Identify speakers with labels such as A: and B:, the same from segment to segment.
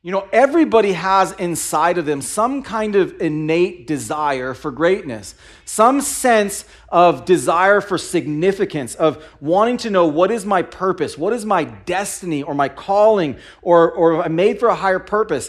A: You know, everybody has inside of them some kind of innate desire for greatness, some sense of desire for significance, of wanting to know what is my purpose, what is my destiny or my calling, or I'm made for a higher purpose.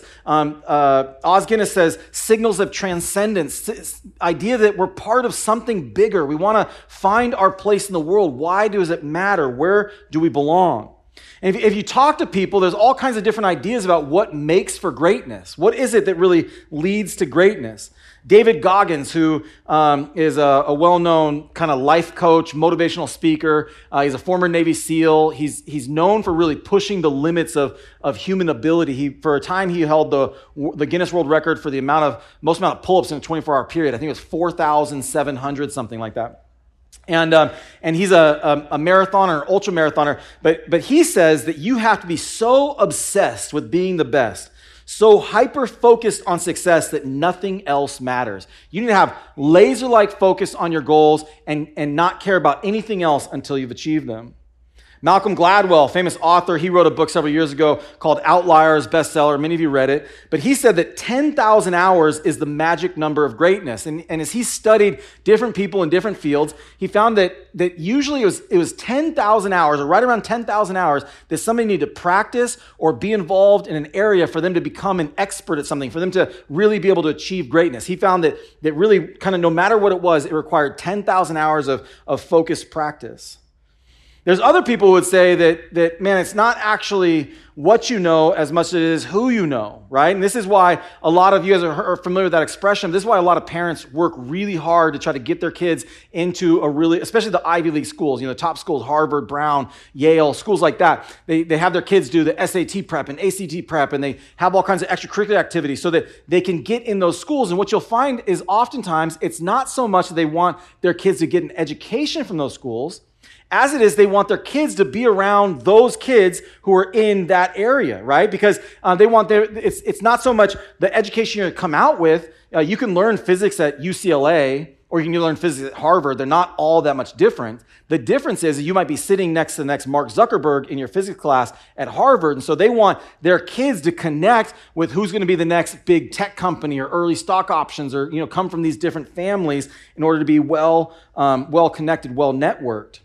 A: Os Guinness says signals of transcendence, idea that we're part of something bigger. We want to find our place in the world. Why does it matter? Where do we belong? And if you talk to people, there's all kinds of different ideas about what makes for greatness. What is it that really leads to greatness? David Goggins, who is a well-known kind of life coach, motivational speaker. He's a former Navy SEAL. He's known for really pushing the limits of human ability. For a time, he held the Guinness World Record for the most amount of pull-ups in a 24-hour period. I think it was 4,700, something like that. And he's a marathoner, an ultra marathoner, but he says that you have to be so obsessed with being the best, so hyper-focused on success that nothing else matters. You need to have laser-like focus on your goals and not care about anything else until you've achieved them. Malcolm Gladwell, famous author, he wrote a book several years ago called Outliers, bestseller. Many of you read it. But he said that 10,000 hours is the magic number of greatness. And as he studied different people in different fields, he found that usually it was 10,000 hours, or right around 10,000 hours, that somebody needed to practice or be involved in an area for them to become an expert at something, for them to really be able to achieve greatness. He found that really kind of no matter what it was, it required 10,000 hours of focused practice. There's other people who would say that man, it's not actually what you know as much as it is who you know, right? And this is why a lot of you guys are familiar with that expression. This is why a lot of parents work really hard to try to get their kids into especially the Ivy League schools, you know, top schools, Harvard, Brown, Yale, schools like that. They have their kids do the SAT prep and ACT prep, and they have all kinds of extracurricular activities so that they can get in those schools. And what you'll find is oftentimes it's not so much that they want their kids to get an education from those schools, as it is, they want their kids to be around those kids who are in that area, right? Because they want it's not so much the education you're going to come out with. You can learn physics at UCLA or you can learn physics at Harvard. They're not all that much different. The difference is you might be sitting next to the next Mark Zuckerberg in your physics class at Harvard. And so they want their kids to connect with who's going to be the next big tech company or early stock options, or, you know, come from these different families in order to be well connected, well networked.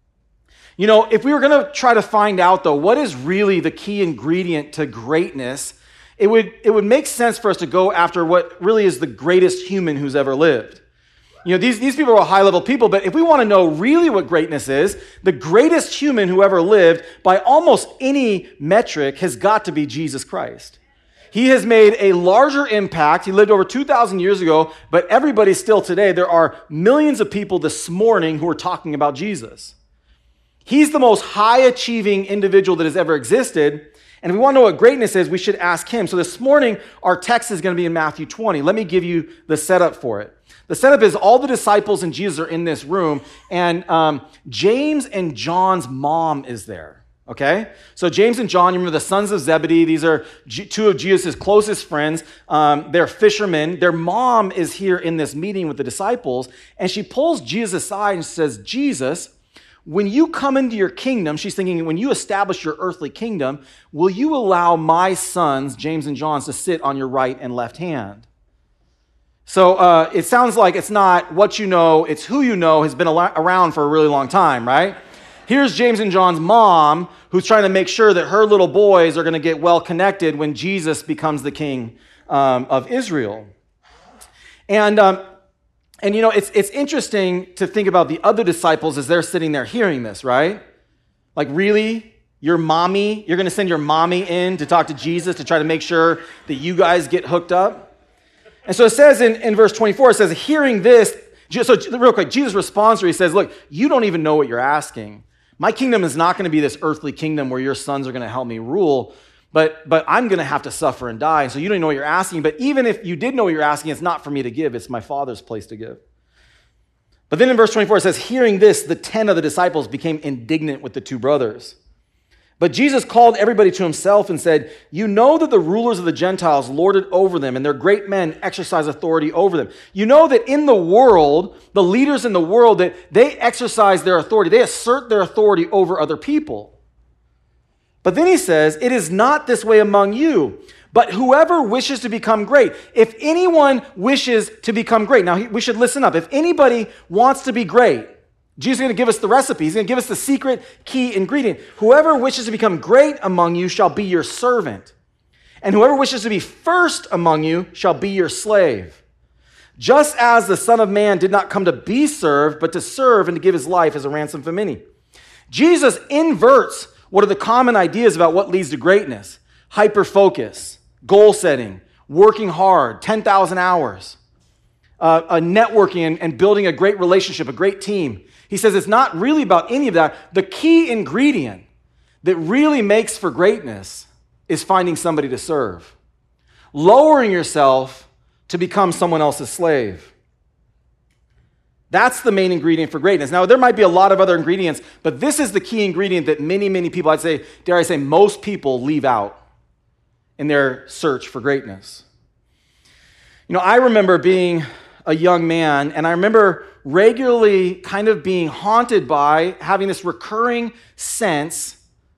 A: You know, if we were going to try to find out, though, what is really the key ingredient to greatness, it would make sense for us to go after what really is the greatest human who's ever lived. You know, these people are high-level people, but if we want to know really what greatness is, the greatest human who ever lived, by almost any metric, has got to be Jesus Christ. He has made a larger impact. He lived over 2,000 years ago, but everybody still today, there are millions of people this morning who are talking about Jesus. He's the most high-achieving individual that has ever existed. And if we want to know what greatness is, we should ask him. So this morning, our text is going to be in Matthew 20. Let me give you the setup for it. The setup is all the disciples and Jesus are in this room, and James and John's mom is there. Okay? So James and John, you remember the sons of Zebedee. These are two of Jesus' closest friends. They're fishermen. Their mom is here in this meeting with the disciples, and she pulls Jesus aside and says, Jesus, when you come into your kingdom, she's thinking, when you establish your earthly kingdom, will you allow my sons, James and John, to sit on your right and left hand? So it sounds like it's not what you know, it's who you know has been around for a really long time, right? Here's James and John's mom, who's trying to make sure that her little boys are going to get well connected when Jesus becomes the king of Israel. And you know, it's interesting to think about the other disciples as they're sitting there hearing this, right? Like, really? You're going to send your mommy in to talk to Jesus to try to make sure that you guys get hooked up? And so it says in verse 24, it says, hearing this, so real quick, Jesus responds to her. He says, look, you don't even know what you're asking. My kingdom is not going to be this earthly kingdom where your sons are going to help me rule. But I'm going to have to suffer and die. So you don't even know what you're asking. But even if you did know what you're asking, it's not for me to give. It's my Father's place to give. But then in verse 24, it says, hearing this, the 10 of the disciples became indignant with the two brothers. But Jesus called everybody to himself and said, you know that the rulers of the Gentiles lord it over them, and their great men exercise authority over them. You know that in the world, the leaders in the world, that they exercise their authority. They assert their authority over other people. But then he says, it is not this way among you, but whoever wishes to become great. If anyone wishes to become great, now we should listen up. If anybody wants to be great, Jesus is going to give us the recipe. He's going to give us the secret key ingredient. Whoever wishes to become great among you shall be your servant. And whoever wishes to be first among you shall be your slave. Just as the Son of Man did not come to be served, but to serve and to give his life as a ransom for many. Jesus inverts what are the common ideas about what leads to greatness. Hyper-focus, goal setting, working hard, 10,000 hours, networking and building a great relationship, a great team. He says it's not really about any of that. The key ingredient that really makes for greatness is finding somebody to serve. Lowering yourself to become someone else's slave. That's the main ingredient for greatness. Now, there might be a lot of other ingredients, but this is the key ingredient that many, many people, I'd say, dare I say, most people leave out in their search for greatness. You know, I remember being a young man, and I remember regularly kind of being haunted by having this recurring sense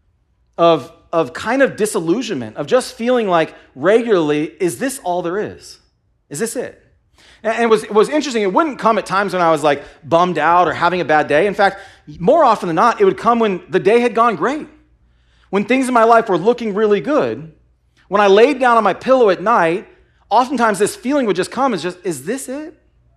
A: of kind of disillusionment, of just feeling like regularly, is this all there is? Is this it? And it was interesting. It wouldn't come at times when I was like bummed out or having a bad day. In fact, more often than not, it would come when the day had gone great, when things in my life were looking really good. When I laid down on my pillow at night, oftentimes this feeling would just come as just, is this it?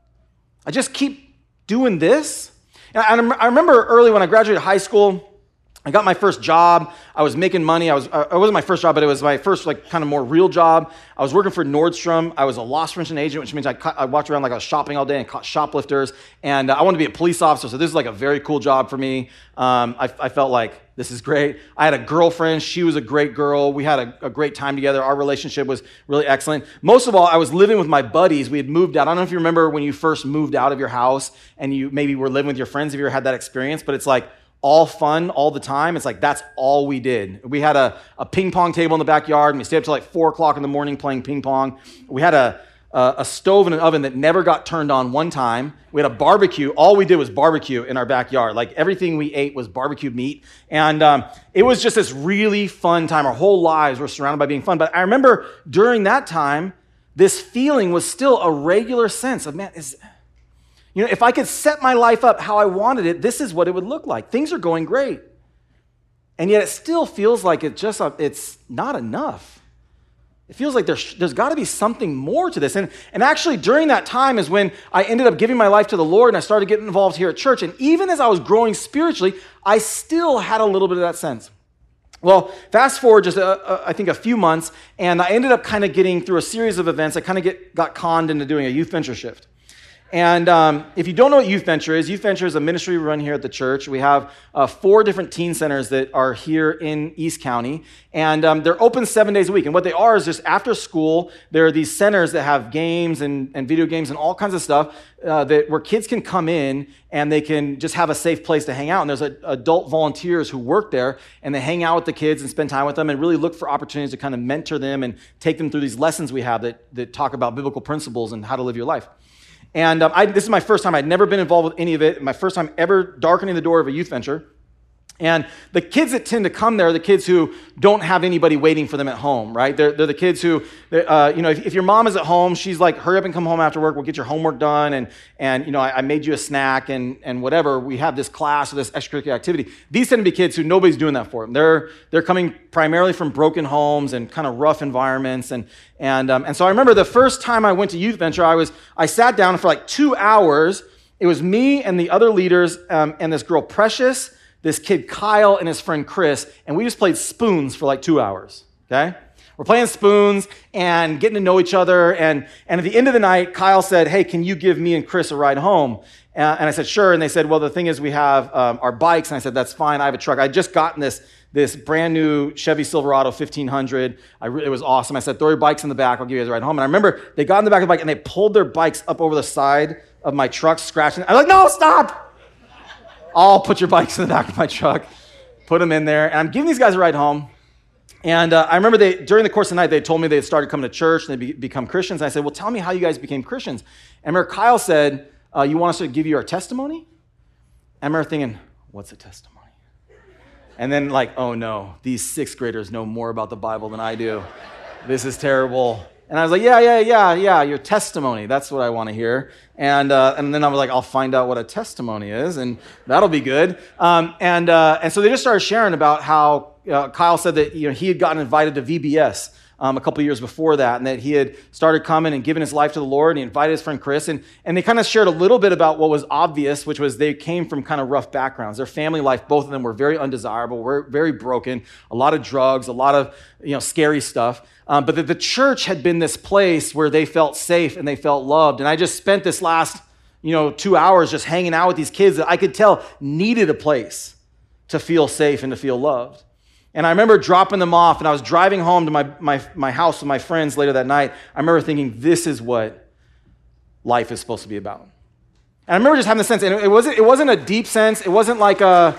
A: I just keep doing this? And I remember early when I graduated high school, I got my first job. I was making money. It wasn't my first job, but it was my first like kind of more real job. I was working for Nordstrom. I was a loss prevention agent, which means I walked around like I was shopping all day and caught shoplifters. And I wanted to be a police officer, so this is like a very cool job for me. I felt like this is great. I had a girlfriend. She was a great girl. We had a great time together. Our relationship was really excellent. Most of all, I was living with my buddies. We had moved out. I don't know if you remember when you first moved out of your house and you maybe were living with your friends, if you ever had that experience, but it's like all fun all the time. It's like that's all we did. We had a ping pong table in the backyard, and we stayed up till like 4 o'clock in the morning playing ping pong. We had a stove and an oven that never got turned on one time. We had a barbecue. All we did was barbecue in our backyard. Like everything we ate was barbecued meat. And it was just this really fun time. Our whole lives were surrounded by being fun. But I remember during that time, this feeling was still a regular sense of, man, if I could set my life up how I wanted it, this is what it would look like. Things are going great. And yet it still feels like it's not enough. It feels like there's got to be something more to this. And actually during that time is when I ended up giving my life to the Lord and I started getting involved here at church. And even as I was growing spiritually, I still had a little bit of that sense. Well, fast forward just, I think, a few months, and I ended up kind of getting through a series of events. I kind of got conned into doing a youth venture shift. And if you don't know what Youth Venture is a ministry we run here at the church. We have 4 different teen centers that are here in East County, and they're open 7 days a week. And what they are is just after school, there are these centers that have games and video games and all kinds of stuff where kids can come in and they can just have a safe place to hang out. And there's adult volunteers who work there, and they hang out with the kids and spend time with them and really look for opportunities to kind of mentor them and take them through these lessons we have that talk about biblical principles and how to live your life. And this is my first time. I'd never been involved with any of it. My first time ever darkening the door of a youth venture. And the kids that tend to come there are the kids who don't have anybody waiting for them at home, right? They're the kids who, if your mom is at home, she's like, hurry up and come home after work. We'll get your homework done. And I made you a snack and whatever. We have this class or this extracurricular activity. These tend to be kids who nobody's doing that for them. They're coming primarily from broken homes and kind of rough environments. And so I remember the first time I went to Youth Venture, I sat down for like 2 hours. It was me and the other leaders and this girl, Precious, this kid Kyle and his friend Chris, and we just played spoons for like 2 hours, okay? We're playing spoons and getting to know each other, and at the end of the night, Kyle said, hey, can you give me and Chris a ride home? And I said, sure, and they said, well, the thing is we have our bikes, and I said, that's fine, I have a truck. I had just gotten this brand new Chevy Silverado 1500. It was awesome. I said, throw your bikes in the back, I'll give you guys a ride home. And I remember they got in the back of the bike, and they pulled their bikes up over the side of my truck, scratching. I was like, no, stop! I'll put your bikes in the back of my truck, put them in there, and I'm giving these guys a ride home. And I remember during the course of the night, they told me they had started coming to church and they'd become Christians. And I said, well, tell me how you guys became Christians. And I remember Kyle said, you want us to give you our testimony? And I remember thinking, what's a testimony? And then like, oh no, these sixth graders know more about the Bible than I do. This is terrible. And I was like, yeah, your testimony. That's what I want to hear. And then I was like, I'll find out what a testimony is, and that'll be good. And so they just started sharing about how Kyle said that he had gotten invited to VBS a couple years before that, and that he had started coming and giving his life to the Lord, and he invited his friend Chris, and they kind of shared a little bit about what was obvious, which was they came from kind of rough backgrounds. Their family life, both of them were very undesirable, were very broken, a lot of drugs, a lot of scary stuff. But that the church had been this place where they felt safe and they felt loved. And I just spent this last 2 hours just hanging out with these kids that I could tell needed a place to feel safe and to feel loved. And I remember dropping them off, and I was driving home to my house with my friends later that night. I remember thinking, this is what life is supposed to be about. And I remember just having the sense, and it wasn't a deep sense. It wasn't like the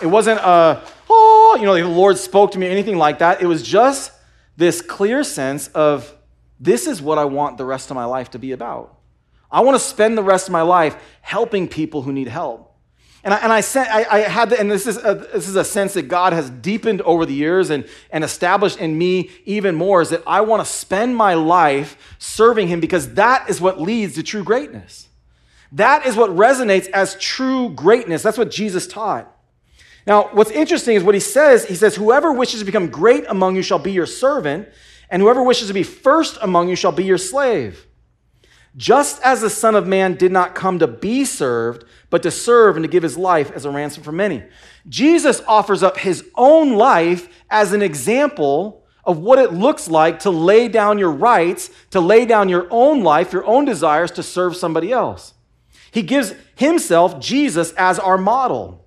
A: Lord spoke to me or anything like that. It was just this clear sense of, this is what I want the rest of my life to be about. I want to spend the rest of my life helping people who need help. And I had and this is a sense that God has deepened over the years and established in me even more, is that I want to spend my life serving him, because that is what leads to true greatness. That is what resonates as true greatness. That's what Jesus taught. Now, what's interesting is what he says. He says, whoever wishes to become great among you shall be your servant, and whoever wishes to be first among you shall be your slave. Just as the Son of Man did not come to be served, but to serve and to give his life as a ransom for many. Jesus offers up his own life as an example of what it looks like to lay down your rights, to lay down your own life, your own desires, to serve somebody else. He gives himself, Jesus, as our model.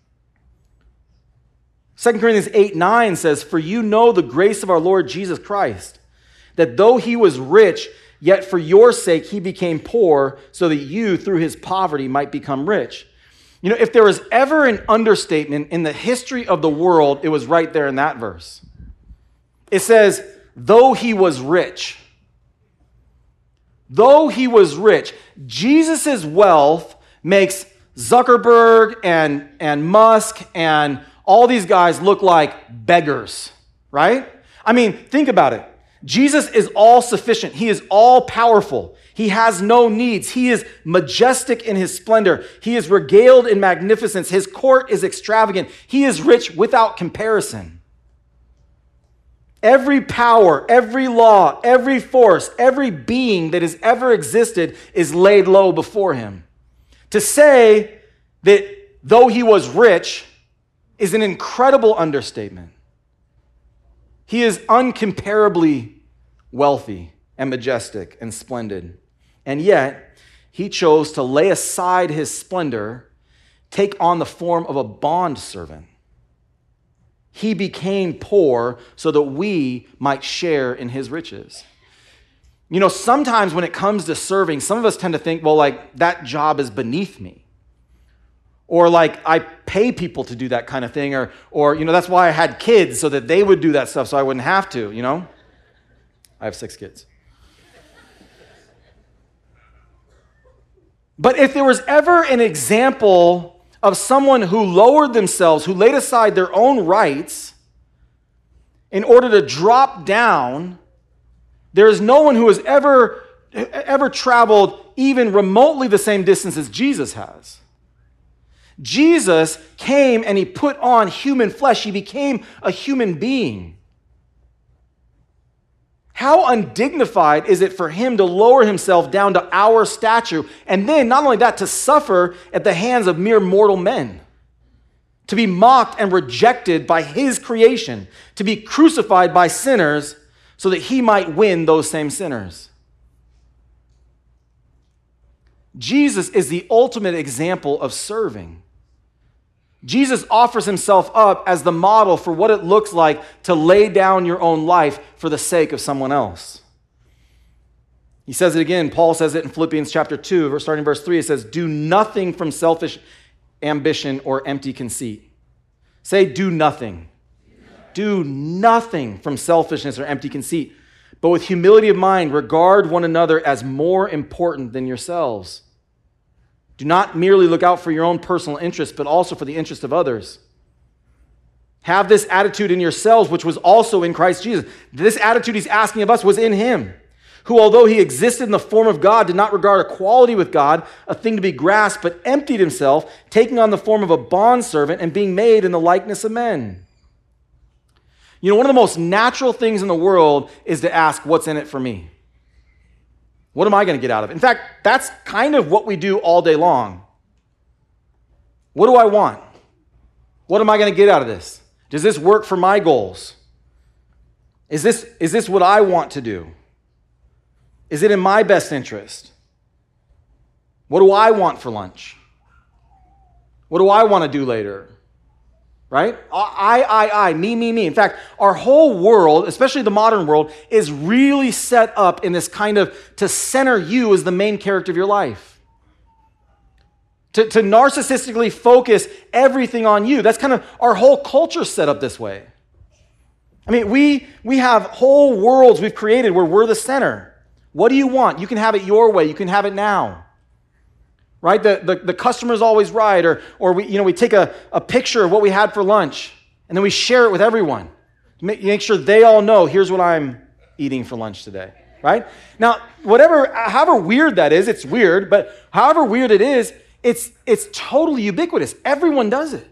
A: 2 Corinthians 8:9 says, for you know the grace of our Lord Jesus Christ, that though he was rich, yet for your sake he became poor, so that you through his poverty might become rich. If there was ever an understatement in the history of the world, it was right there in that verse. It says, though he was rich. Though he was rich. Jesus' wealth makes Zuckerberg and Musk and all these guys look like beggars, right? I mean, think about it. Jesus is all sufficient. He is all powerful. He has no needs. He is majestic in his splendor. He is regaled in magnificence. His court is extravagant. He is rich without comparison. Every power, every law, every force, every being that has ever existed is laid low before him. To say that though he was rich is an incredible understatement. He is uncomparably wealthy and majestic and splendid. And yet, he chose to lay aside his splendor, take on the form of a bondservant. He became poor so that we might share in his riches. Sometimes when it comes to serving, some of us tend to think, well, like, that job is beneath me. Or like, I pay people to do that kind of thing. Or that's why I had kids, so that they would do that stuff so I wouldn't have to, I have 6 kids. But if there was ever an example of someone who lowered themselves, who laid aside their own rights in order to drop down, there is no one who has ever traveled even remotely the same distance as Jesus has. Jesus came and he put on human flesh. He became a human being. How undignified is it for him to lower himself down to our stature, and then not only that, to suffer at the hands of mere mortal men, to be mocked and rejected by his creation, to be crucified by sinners so that he might win those same sinners. Jesus is the ultimate example of serving. Jesus offers himself up as the model for what it looks like to lay down your own life for the sake of someone else. He says it again. Paul says it in Philippians chapter 2, starting verse 3. It says, do nothing from selfish ambition or empty conceit. Say, do nothing. Do nothing from selfishness or empty conceit, but with humility of mind, regard one another as more important than yourselves. Do not merely look out for your own personal interests, but also for the interest of others. Have this attitude in yourselves, which was also in Christ Jesus. This attitude he's asking of us was in him, who, although he existed in the form of God, did not regard equality with God a thing to be grasped, but emptied himself, taking on the form of a bondservant and being made in the likeness of men. You know, one of the most natural things in the world is to ask, what's in it for me? What am I going to get out of it? In fact, that's kind of what we do all day long. What do I want? What am I going to get out of this? Does this work for my goals? Is this what I want to do? Is it in my best interest? What do I want for lunch? What do I want to do later? Right? I, me. In fact, our whole world, especially the modern world, is really set up in this kind of to center you as the main character of your life. To narcissistically focus everything on you. That's kind of our whole culture set up this way. I mean, we have whole worlds we've created where we're the center. What do you want? You can have it your way. You can have it now. Right? The customer's always right. Or we take a picture of what we had for lunch, and then we share it with everyone. Make sure they all know, here's what I'm eating for lunch today. Right? Now, however weird that is, it's weird, but however weird it is, it's totally ubiquitous. Everyone does it.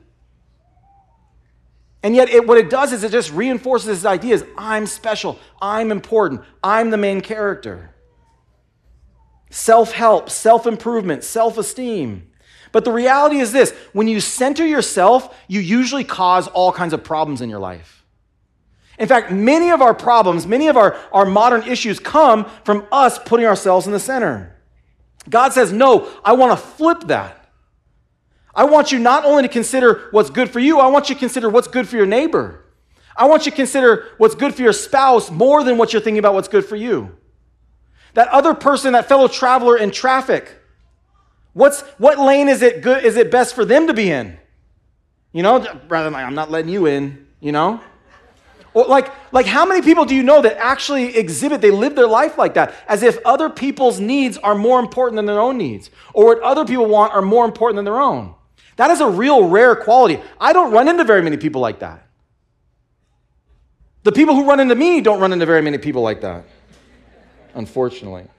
A: And yet what it does is it just reinforces this idea is I'm special, I'm important, I'm the main character. Self-help, self-improvement, self-esteem. But the reality is this, when you center yourself, you usually cause all kinds of problems in your life. In fact, many of our problems, many of our modern issues come from us putting ourselves in the center. God says, no, I want to flip that. I want you not only to consider what's good for you, I want you to consider what's good for your neighbor. I want you to consider what's good for your spouse more than what you're thinking about what's good for you. That other person, that fellow traveler in traffic, what lane is it best for them to be in? You know, rather than I'm not letting you in, you know? Or like how many people do you know that actually they live their life like that, as if other people's needs are more important than their own needs, or what other people want are more important than their own? That is a real rare quality. I don't run into very many people like that. The people who run into me don't run into very many people like that. Unfortunately.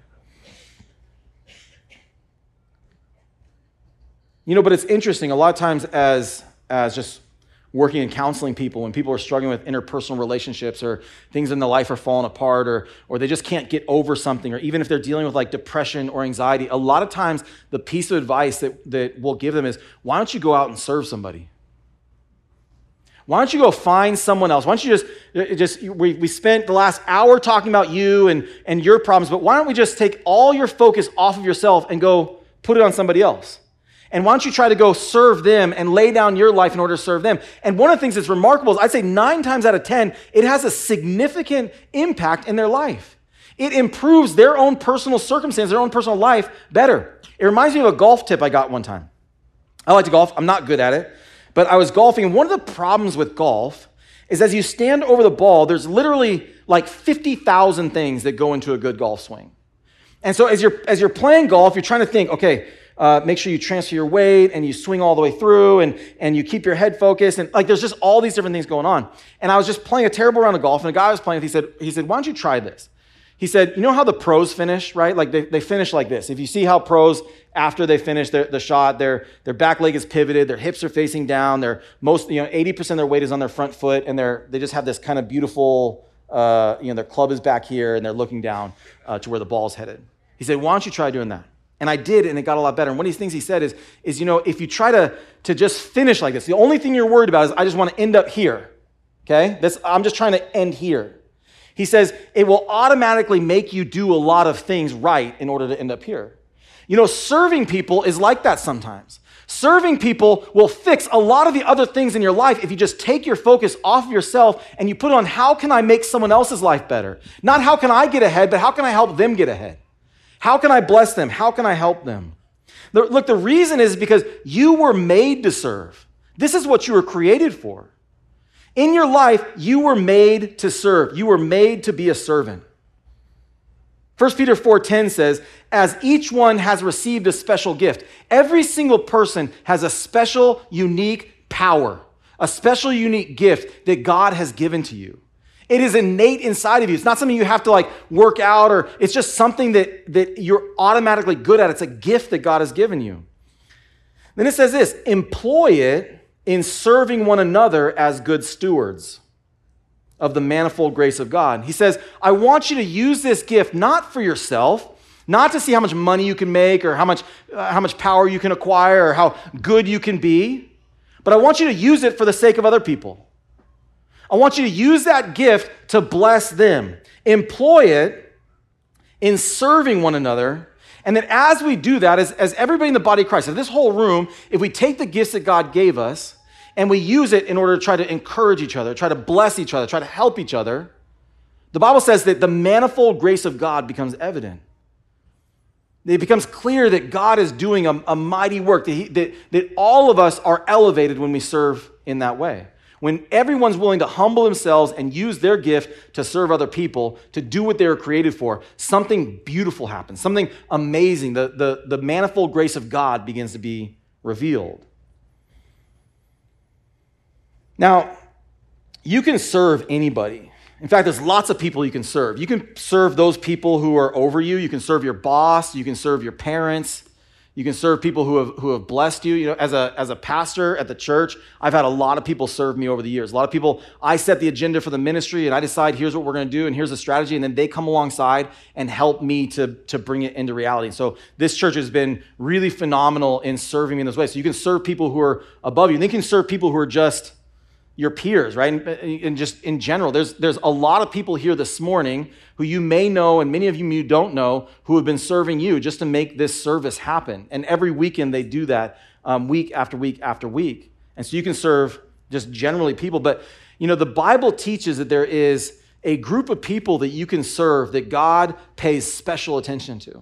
A: You know, but it's interesting. A lot of times as just working and counseling people, when people are struggling with interpersonal relationships or things in their life are falling apart or they just can't get over something, or even if they're dealing with like depression or anxiety, a lot of times the piece of advice that we'll give them is, why don't you go out and serve somebody? Why don't you go find someone else? Why don't you we spent the last hour talking about you and your problems, but why don't we just take all your focus off of yourself and go put it on somebody else? And why don't you try to go serve them and lay down your life in order to serve them? And one of the things that's remarkable is I'd say 9 times out of 10, it has a significant impact in their life. It improves their own personal circumstance, their own personal life better. It reminds me of a golf tip I got one time. I like to golf. I'm not good at it. But I was golfing, and one of the problems with golf is as you stand over the ball, there's literally like 50,000 things that go into a good golf swing. And so as you're playing golf, you're trying to think, okay, make sure you transfer your weight and you swing all the way through and you keep your head focused. And like there's just all these different things going on. And I was just playing a terrible round of golf, and a guy I was playing with, he said, why don't you try this? He said, you know how the pros finish, right? Like they finish like this. If you see how pros, after they finish the shot, their back leg is pivoted, their hips are facing down, 80% of their weight is on their front foot, and they just have this kind of beautiful, their club is back here, and they're looking down to where the ball's headed. He said, why don't you try doing that? And I did, and it got a lot better. And one of these things he said is if you try to just finish like this, the only thing you're worried about is I just want to end up here, okay? I'm just trying to end here. He says it will automatically make you do a lot of things right in order to end up here. You know, serving people is like that sometimes. Serving people will fix a lot of the other things in your life if you just take your focus off of yourself and you put it on how can I make someone else's life better? Not how can I get ahead, but how can I help them get ahead? How can I bless them? How can I help them? Look, the reason is because you were made to serve. This is what you were created for. In your life, you were made to serve. You were made to be a servant. 1 Peter 4:10 says, as each one has received a special gift, every single person has a special, unique power, a special, unique gift that God has given to you. It is innate inside of you. It's not something you have to work out, or it's just something that you're automatically good at. It's a gift that God has given you. Then it says this, employ it in serving one another as good stewards of the manifold grace of God. He says, I want you to use this gift not for yourself, not to see how much money you can make or how much power you can acquire or how good you can be, but I want you to use it for the sake of other people. I want you to use that gift to bless them. Employ it in serving one another. And then as we do that, as everybody in the body of Christ, this whole room, if we take the gifts that God gave us and we use it in order to try to encourage each other, try to bless each other, try to help each other, the Bible says that the manifold grace of God becomes evident. It becomes clear that God is doing a mighty work, that all of us are elevated when we serve in that way. When everyone's willing to humble themselves and use their gift to serve other people, to do what they were created for, something beautiful happens, something amazing. The manifold grace of God begins to be revealed. Now, you can serve anybody. In fact, there's lots of people you can serve. You can serve those people who are over you. You can serve your boss. You can serve your parents. You can serve people who have blessed you. You know, as a pastor at the church, I've had a lot of people serve me over the years. A lot of people, I set the agenda for the ministry and I decide here's what we're going to do and here's the strategy, and then they come alongside and help me to bring it into reality. So this church has been really phenomenal in serving me in this way. So you can serve people who are above you, and then you can serve people who are just your peers, right? And just in general, there's a lot of people here this morning who you may know, and many of you don't know, who have been serving you just to make this service happen. And every weekend they do that week after week after week. And so you can serve just generally people. But, the Bible teaches that there is a group of people that you can serve that God pays special attention to.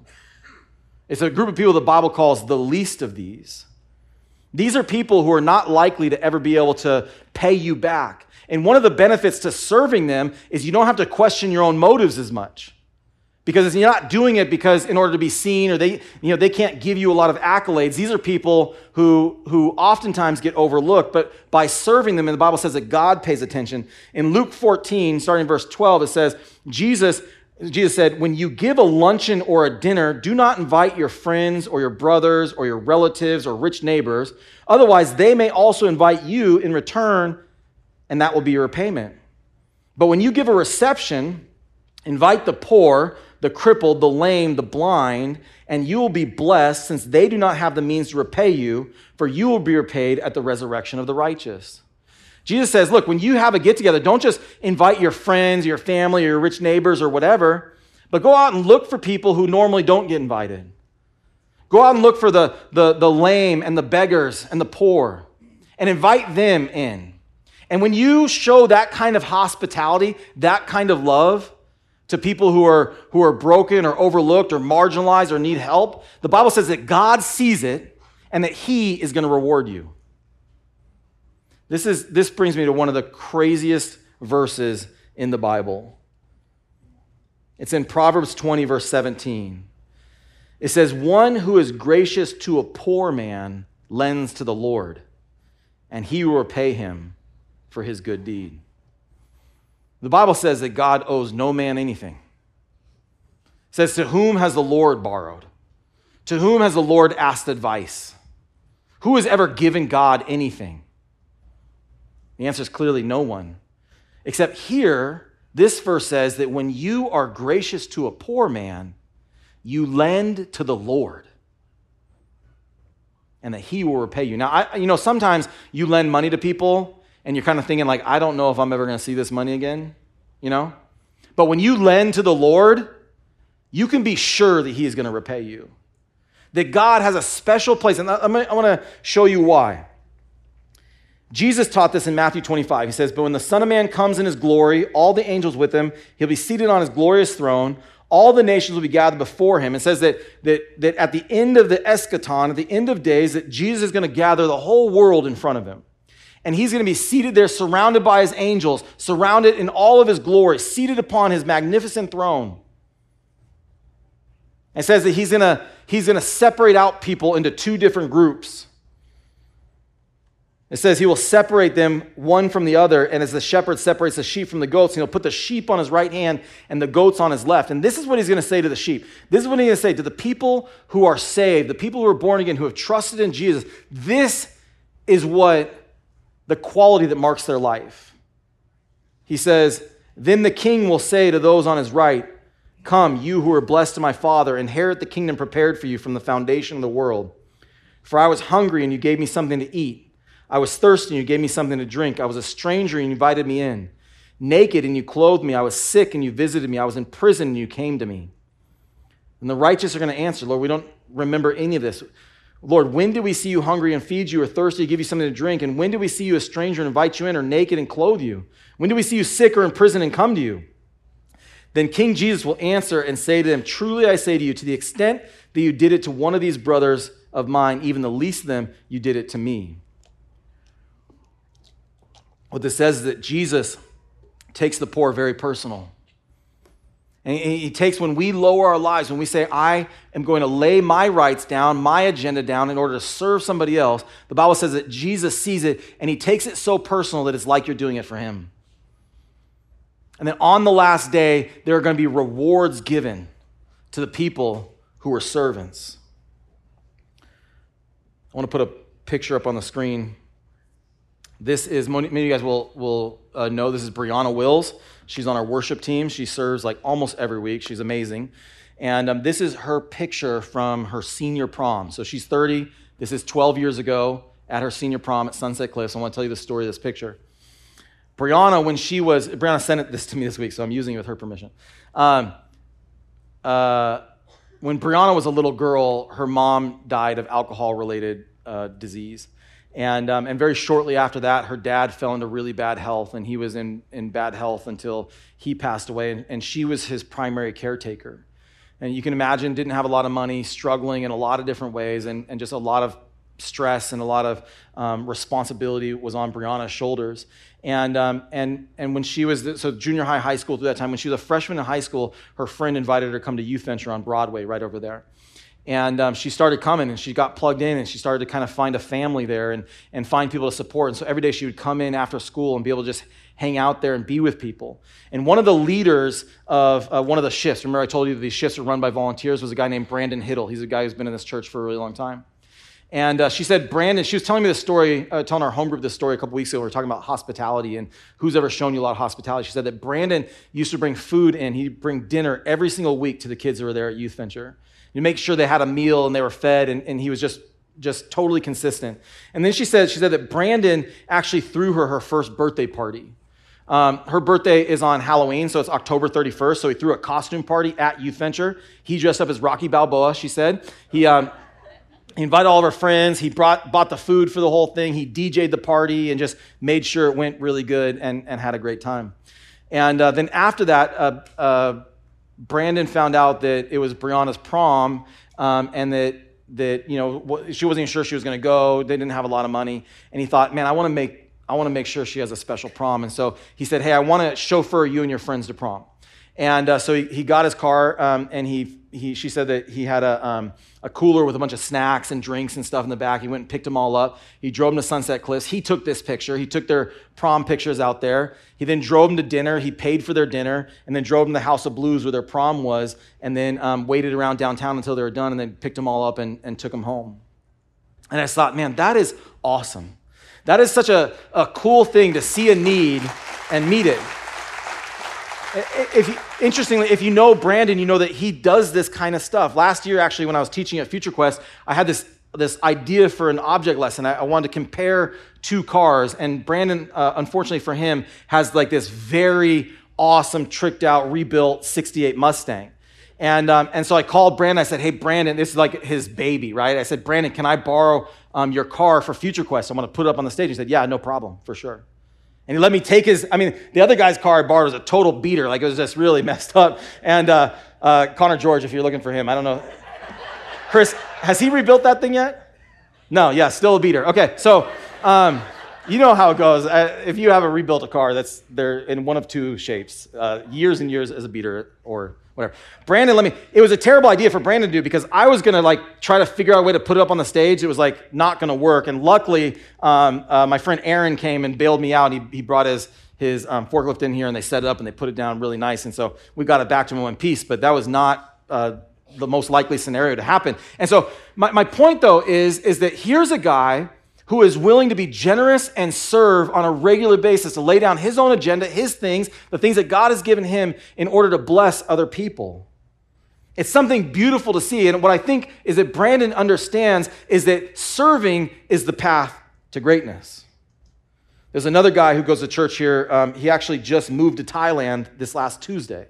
A: It's a group of people the Bible calls the least of these. These are people who are not likely to ever be able to pay you back. And one of the benefits to serving them is you don't have to question your own motives as much. Because you're not doing it because in order to be seen, or they can't give you a lot of accolades. These are people who oftentimes get overlooked, but by serving them, and the Bible says that God pays attention. In Luke 14, starting in verse 12, it says, Jesus said, when you give a luncheon or a dinner, do not invite your friends or your brothers or your relatives or rich neighbors. Otherwise, they may also invite you in return, and that will be your payment. But when you give a reception, invite the poor, the crippled, the lame, the blind, and you will be blessed, since they do not have the means to repay you, for you will be repaid at the resurrection of the righteous. Jesus says, look, when you have a get-together, don't just invite your friends, your family, or your rich neighbors or whatever, but go out and look for people who normally don't get invited. Go out and look for the lame and the beggars and the poor and invite them in. And when you show that kind of hospitality, that kind of love to people who are broken or overlooked or marginalized or need help, the Bible says that God sees it and that He is going to reward you. This brings me to one of the craziest verses in the Bible. It's in Proverbs 20, verse 17. It says, one who is gracious to a poor man lends to the Lord, and He will repay him for his good deed. The Bible says that God owes no man anything. It says, to whom has the Lord borrowed? To whom has the Lord asked advice? Who has ever given God anything? The answer is clearly no one. Except here, this verse says that when you are gracious to a poor man, you lend to the Lord, and that He will repay you. Now, sometimes you lend money to people, and you're kind of thinking like, I don't know if I'm ever going to see this money again, But when you lend to the Lord, you can be sure that He is going to repay you. That God has a special place, and I want to show you why. Jesus taught this in Matthew 25. He says, but when the Son of Man comes in His glory, all the angels with Him, He'll be seated on His glorious throne. All the nations will be gathered before Him. It says that at the end of the eschaton, at the end of days, that Jesus is going to gather the whole world in front of Him. And He's going to be seated there, surrounded by His angels, surrounded in all of His glory, seated upon His magnificent throne. It says that He's going to separate out people into two different groups. It says he will separate them one from the other, and as the shepherd separates the sheep from the goats, he'll put the sheep on his right hand and the goats on his left. And this is what he's going to say to the sheep. This is what he's going to say to the people who are saved, the people who are born again, who have trusted in Jesus. This is what the quality that marks their life. He says, then the king will say to those on his right, come, you who are blessed of my Father, inherit the kingdom prepared for you from the foundation of the world. For I was hungry, and you gave me something to eat. I was thirsty, and you gave me something to drink. I was a stranger, and you invited me in. Naked, and you clothed me. I was sick, and you visited me. I was in prison, and you came to me. And the righteous are going to answer, Lord, we don't remember any of this. Lord, when did we see you hungry and feed you, or thirsty, give you something to drink? And when did we see you a stranger and invite you in, or naked and clothe you? When did we see you sick or in prison and come to you? Then King Jesus will answer and say to them, truly I say to you, to the extent that you did it to one of these brothers of mine, even the least of them, you did it to me. What this says is that Jesus takes the poor very personal. And he takes, when we lower our lives, when we say, I am going to lay my rights down, my agenda down in order to serve somebody else, the Bible says that Jesus sees it and he takes it so personal that it's like you're doing it for him. And then on the last day, there are going to be rewards given to the people who are servants. I want to put a picture up on the screen. This is, many of you guys will know, this is Brianna Wills. She's on our worship team. She serves like almost every week. She's amazing. And this is her picture from her senior prom. So she's 30. This is 12 years ago at her senior prom at Sunset Cliffs. I want to tell you the story of this picture. Brianna, Brianna sent this to me this week, so I'm using it with her permission. When Brianna was a little girl, her mom died of alcohol-related disease. And very shortly after that, her dad fell into really bad health, and he was in bad health until he passed away, and she was his primary caretaker. And you can imagine, didn't have a lot of money, struggling in a lot of different ways, and just a lot of stress and a lot of responsibility was on Brianna's shoulders. And when she was, so junior high school through that time, when she was a freshman in high school, her friend invited her to come to Youth Venture on Broadway right over there. And she started coming, and she got plugged in, and she started to kind of find a family there and find people to support. And so every day she would come in after school and be able to just hang out there and be with people. And one of the leaders of one of the shifts, remember I told you that these shifts are run by volunteers, was a guy named Brandon Hiddle. He's a guy who's been in this church for a really long time. And she said, Brandon, she was telling me this story, telling our home group this story a couple weeks ago. We were talking about hospitality and who's ever shown you a lot of hospitality. She said that Brandon used to bring food in. He'd bring dinner every single week to the kids who were there at Youth Venture. He'd make sure they had a meal and they were fed, and he was just totally consistent. And then she said that Brandon actually threw her first birthday party. Her birthday is on Halloween, so it's October 31st, so he threw a costume party at Youth Venture. He dressed up as Rocky Balboa, she said. He invited all of her friends. He bought the food for the whole thing. He DJ'd the party and just made sure it went really good and had a great time. And then after that, Brandon found out that it was Brianna's prom and that she wasn't even sure she was going to go. They didn't have a lot of money. And he thought, man, I want to make sure she has a special prom. And so he said, hey, I want to chauffeur you and your friends to prom. And so he got his car, and she said that he had a cooler with a bunch of snacks and drinks and stuff in the back. He went and picked them all up. He drove them to Sunset Cliffs. He took this picture. He took their prom pictures out there. He then drove them to dinner. He paid for their dinner, and then drove them to the House of Blues where their prom was, and then waited around downtown until they were done, and then picked them all up and took them home. And I just thought, man, that is awesome. That is such a cool thing to see a need and meet it. Interestingly, if you know Brandon, you know that he does this kind of stuff. Last year, actually, when I was teaching at Future Quest, I had this idea for an object lesson. I wanted to compare two cars, and Brandon, unfortunately for him, has like this very awesome, tricked out, rebuilt 68 Mustang. And so I called Brandon. I said, hey, Brandon, this is like his baby, right? I said, Brandon, can I borrow your car for Future Quest? I want to put it up on the stage. He said, yeah, no problem, for sure. And he let me take the other guy's car I borrowed was a total beater. Like, it was just really messed up. And Connor George, if you're looking for him, I don't know. Chris, has he rebuilt that thing yet? No, yeah, still a beater. Okay, so You know how it goes. If you have rebuilt a car, they're in one of two shapes, years and years as a beater or whatever. Brandon, it was a terrible idea for Brandon to do because I was going to try to figure out a way to put it up on the stage. It was not going to work. And luckily, my friend Aaron came and bailed me out. He brought his forklift in here and they set it up and they put it down really nice. And so we got it back to him in one piece, but that was not the most likely scenario to happen. And so my point though is that here's a guy who is willing to be generous and serve on a regular basis, to lay down his own agenda, his things, the things that God has given him in order to bless other people. It's something beautiful to see. And what I think is that Brandon understands is that serving is the path to greatness. There's another guy who goes to church here. He actually just moved to Thailand this last Tuesday.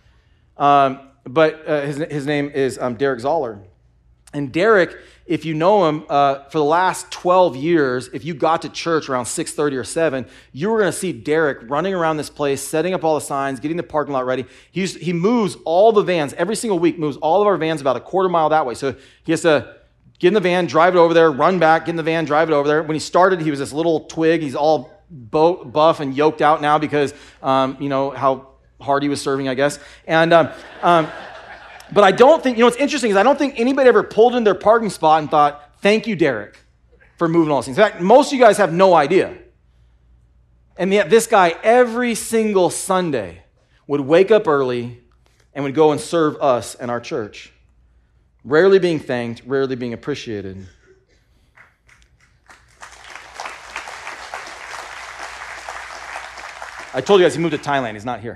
A: But his name is Derek Zoller. And Derek, if you know him, for the last 12 years, if you got to church around 6:30 or 7, you were going to see Derek running around this place, setting up all the signs, getting the parking lot ready. He moves all the vans, every single week, moves all of our vans about a quarter mile that way. So he has to get in the van, drive it over there, run back, get in the van, drive it over there. When he started, he was this little twig. He's all buff and yoked out now because, how hard he was serving, I guess. But I don't think, what's interesting is I don't think anybody ever pulled in their parking spot and thought, thank you, Derek, for moving all these things. In fact, most of you guys have no idea. And yet this guy every single Sunday would wake up early and would go and serve us and our church. Rarely being thanked, rarely being appreciated. I told you guys he moved to Thailand. He's not here.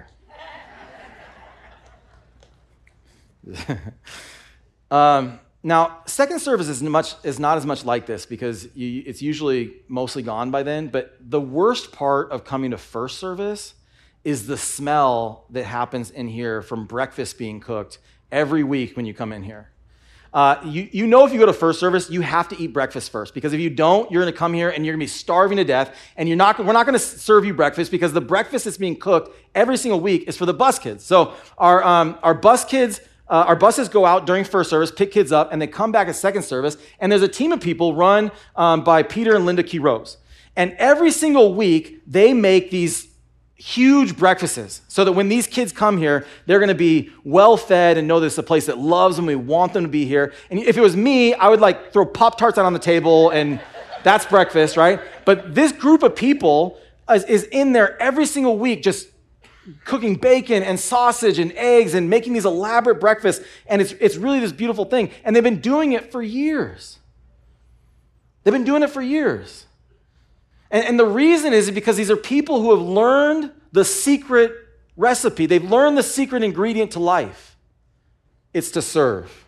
A: Now, second service is not as much like this because it's usually mostly gone by then, but the worst part of coming to first service is the smell that happens in here from breakfast being cooked every week when you come in here. If you go to first service, you have to eat breakfast first, because if you don't, you're going to come here and you're going to be starving to death, and we're not going to serve you breakfast because the breakfast that's being cooked every single week is for the bus kids. So our bus kids, our buses go out during first service, pick kids up, and they come back at second service, and there's a team of people run by Peter and Linda Quiroz. And every single week, they make these huge breakfasts so that when these kids come here, they're going to be well-fed and know this is a place that loves them. We want them to be here. And if it was me, I would throw Pop-Tarts out on the table, and that's breakfast, right? But this group of people is in there every single week just cooking bacon and sausage and eggs and making these elaborate breakfasts, and it's really this beautiful thing. And they've been doing it for years. They've been doing it for years. And the reason is because these are people who have learned the secret recipe. They've learned the secret ingredient to life. It's to serve.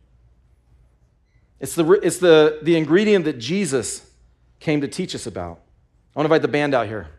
A: It's the ingredient that Jesus came to teach us about. I want to invite the band out here.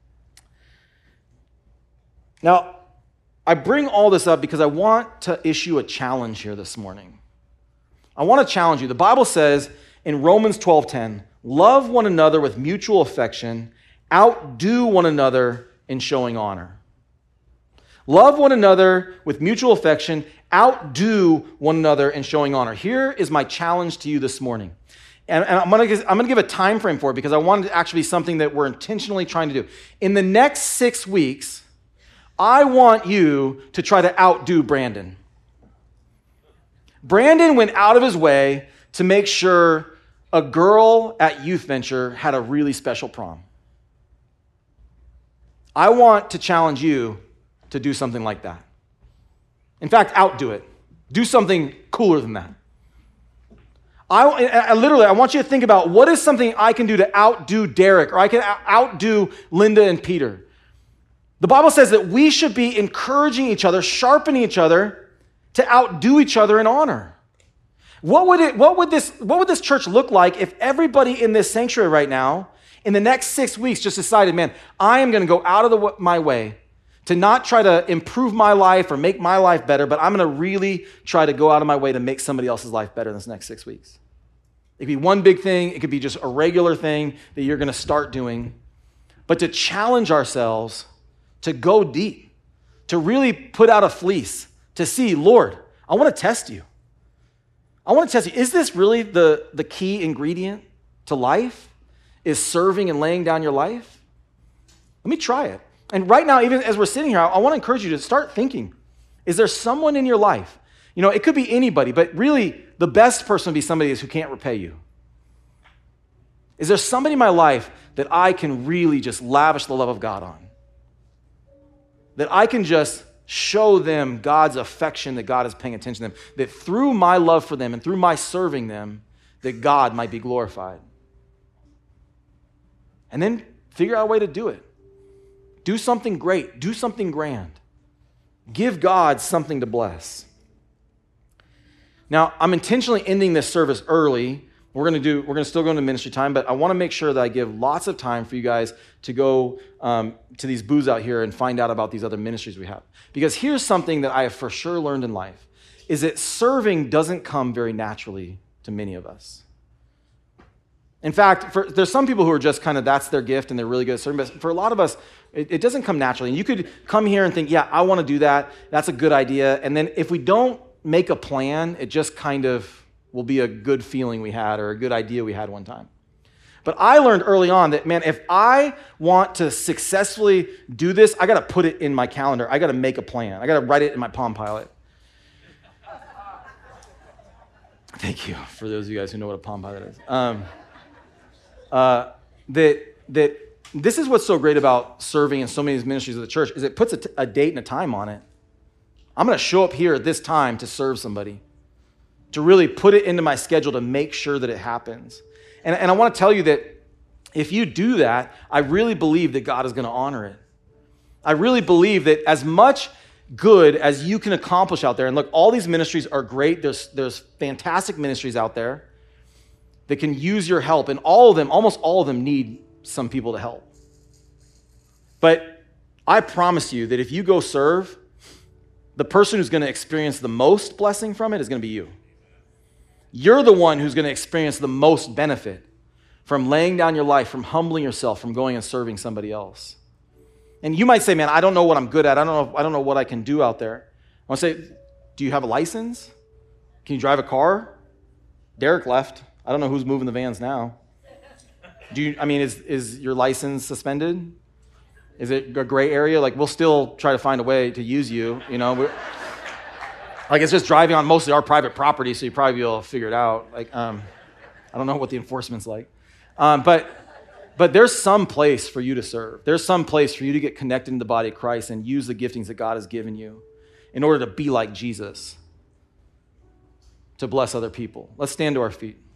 A: Now, I bring all this up because I want to issue a challenge here this morning. I want to challenge you. The Bible says in Romans 12:10, love one another with mutual affection, outdo one another in showing honor. Love one another with mutual affection, outdo one another in showing honor. Here is my challenge to you this morning. And I'm going to give a time frame for it because I want it to actually be something that we're intentionally trying to do. In the next 6 weeks, I want you to try to outdo Brandon. Brandon went out of his way to make sure a girl at Youth Venture had a really special prom. I want to challenge you to do something like that. In fact, outdo it. Do something cooler than that. I want you to think about what is something I can do to outdo Derek, or I can outdo Linda and Peter. The Bible says that we should be encouraging each other, sharpening each other to outdo each other in honor. What would this church look like if everybody in this sanctuary right now, in the next 6 weeks, just decided, man, I am going to go out of my way to not try to improve my life or make my life better, but I'm going to really try to go out of my way to make somebody else's life better in this next 6 weeks. It could be one big thing. It could be just a regular thing that you're going to start doing. But to challenge ourselves to go deep, to really put out a fleece, to see, Lord, I want to test you. I want to test you. Is this really the key ingredient to life? is serving and laying down your life? Let me try it. And right now, even as we're sitting here, I want to encourage you to start thinking, is there someone in your life? It could be anybody, but really the best person would be somebody who can't repay you. Is there somebody in my life that I can really just lavish the love of God on? That I can just show them God's affection, that God is paying attention to them, that through my love for them and through my serving them, that God might be glorified. And then figure out a way to do it. Do something great. Do something grand. Give God something to bless. Now, I'm intentionally ending this service early. We're going to still go into ministry time, but I want to make sure that I give lots of time for you guys to go to these booths out here and find out about these other ministries we have. Because here's something that I have for sure learned in life, is that serving doesn't come very naturally to many of us. In fact, there's some people who are just kind of, that's their gift and they're really good at serving, but for a lot of us, it doesn't come naturally. And you could come here and think, yeah, I want to do that. That's a good idea. And then if we don't make a plan, it just kind of will be a good feeling we had or a good idea we had one time. But I learned early on that, man, if I want to successfully do this, I got to put it in my calendar. I got to make a plan. I got to write it in my Palm Pilot. Thank you for those of you guys who know what a Palm Pilot is. That this is what's so great about serving in so many of these ministries of the church, is it puts a date and a time on it. I'm going to show up here at this time to serve somebody, to really put it into my schedule to make sure that it happens. And I want to tell you that if you do that, I really believe that God is going to honor it. I really believe that as much good as you can accomplish out there, and look, all these ministries are great. There's fantastic ministries out there that can use your help, and almost all of them need some people to help. But I promise you that if you go serve, the person who's going to experience the most blessing from it is going to be you. You're the one who's going to experience the most benefit from laying down your life, from humbling yourself, from going and serving somebody else. And you might say, man, I don't know what I'm good at. I don't know what I can do out there. I want to say, do you have a license? Can you drive a car? Derek left. I don't know who's moving the vans now. Is your license suspended? Is it a gray area? Like, we'll still try to find a way to use you, it's just driving on mostly our private property, so you probably be able to figure it out. I don't know what the enforcement's like. But there's some place for you to serve. There's some place for you to get connected in the body of Christ and use the giftings that God has given you in order to be like Jesus, to bless other people. Let's stand to our feet.